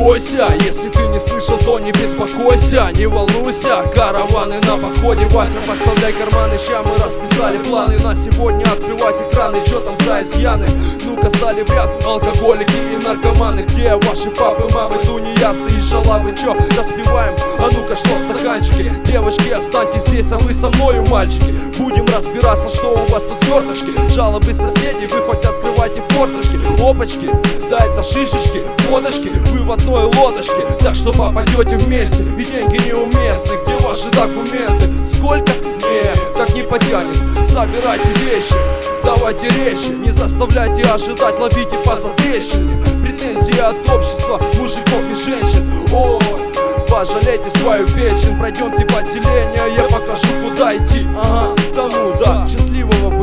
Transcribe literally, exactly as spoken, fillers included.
бойся. Если ты не слышал, то не беспокойся, не волнуйся, караваны на подходе. Вася, подставляй карманы, ща мы расписали планы на сегодня. Открывать экраны, чё там за изъяны? Ну-ка стали в ряд алкоголики и наркоманы. Где ваши папы, мамы, тунеядцы и шалавы? Чё распиваем? А ну-ка, что в стаканчике? Девочки, останьтесь здесь, а вы со мною, мальчики. Будем разбираться, что у вас тут сверточки. Жалобы соседей, вы хоть открывайте форточки. Опачки, да это шишечки, водочки, вы в одной лодочке. Так что попадете вместе, и деньги неуместны. Где ваши документы? Сколько? Нет, так не потянет. Собирайте вещи, давайте речи. Не заставляйте ожидать, ловите по затрещине. Претензии от общества, мужиков и женщин. Ой, пожалейте свою печень. Пройдемте в отделение, я покажу, куда идти. Ага, тому, да, счастливого